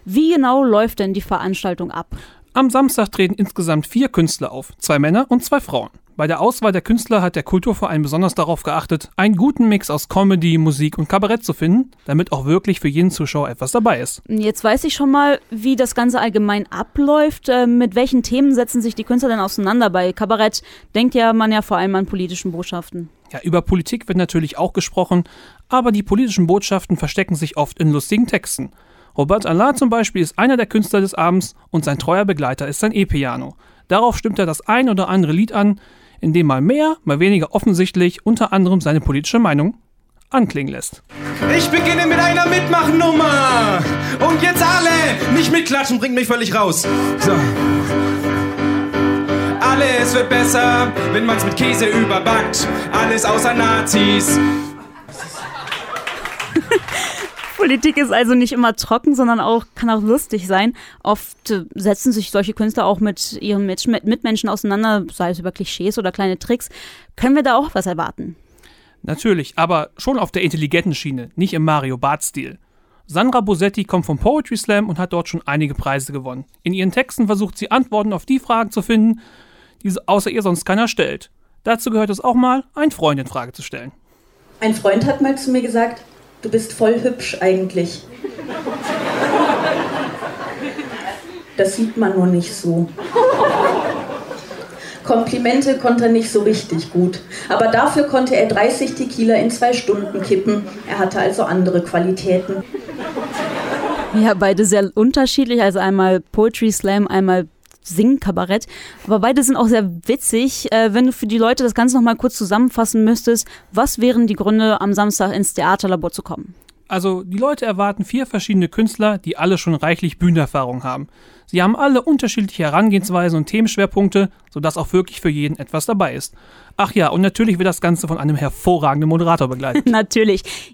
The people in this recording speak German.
Wie genau läuft denn die Veranstaltung ab? Am Samstag treten insgesamt 4 Künstler auf, 2 Männer und 2 Frauen. Bei der Auswahl der Künstler hat der Kulturverein besonders darauf geachtet, einen guten Mix aus Comedy, Musik und Kabarett zu finden, damit auch wirklich für jeden Zuschauer etwas dabei ist. Jetzt weiß ich schon mal, wie das Ganze allgemein abläuft. Mit welchen Themen setzen sich die Künstler denn auseinander? Bei Kabarett denkt man ja vor allem an politischen Botschaften. Ja, über Politik wird natürlich auch gesprochen, aber die politischen Botschaften verstecken sich oft in lustigen Texten. Robert Alain zum Beispiel ist einer der Künstler des Abends und sein treuer Begleiter ist sein E-Piano. Darauf stimmt er das ein oder andere Lied an, in dem mal mehr, mal weniger offensichtlich unter anderem seine politische Meinung anklingen lässt. Ich beginne mit einer Mitmachennummer. Und jetzt alle nicht mitklatschen, bringt mich völlig raus. So. Alles wird besser, wenn man's mit Käse überbackt. Alles außer Nazis. Politik ist also nicht immer trocken, sondern kann auch lustig sein. Oft setzen sich solche Künstler auch mit ihren Mitmenschen auseinander, sei es über Klischees oder kleine Tricks. Können wir da auch was erwarten? Natürlich, aber schon auf der intelligenten Schiene, nicht im Mario Barth-Stil. Sandra Bosetti kommt vom Poetry Slam und hat dort schon einige Preise gewonnen. In ihren Texten versucht sie Antworten auf die Fragen zu finden, die außer ihr sonst keiner stellt. Dazu gehört es auch mal, einen Freund in Frage zu stellen. Ein Freund hat mal zu mir gesagt: Du bist voll hübsch eigentlich. Das sieht man nur nicht so. Komplimente konnte er nicht so richtig gut. Aber dafür konnte er 30 Tequila in 2 Stunden kippen. Er hatte also andere Qualitäten. Ja, beide sehr unterschiedlich. Also einmal Poetry Slam, einmal Sing-Kabarett. Aber beide sind auch sehr witzig. Wenn du für die Leute das Ganze noch mal kurz zusammenfassen müsstest, was wären die Gründe, am Samstag ins Theaterlabor zu kommen? Also, die Leute erwarten 4 verschiedene Künstler, die alle schon reichlich Bühnenerfahrung haben. Sie haben alle unterschiedliche Herangehensweisen und Themenschwerpunkte, sodass auch wirklich für jeden etwas dabei ist. Ach ja, und natürlich wird das Ganze von einem hervorragenden Moderator begleitet. Natürlich.